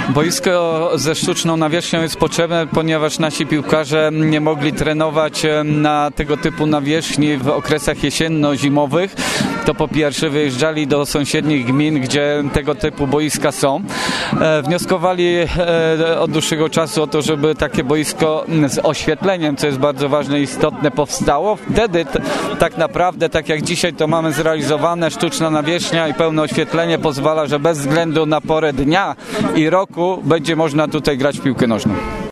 Boisko ze sztuczną nawierzchnią jest potrzebne, ponieważ nasi piłkarze nie mogli trenować na tego typu nawierzchni w okresach jesienno-zimowych. To po pierwsze, wyjeżdżali do sąsiednich gmin, gdzie tego typu boiska są. Wnioskowali od dłuższego czasu o to, żeby takie boisko z oświetleniem, co jest bardzo ważne i istotne, powstało. Wtedy tak naprawdę, tak jak dzisiaj to mamy zrealizowane, sztuczna nawierzchnia i pełne oświetlenie pozwala, że bez względu na porę dnia i roku będzie można tutaj grać w piłkę nożną.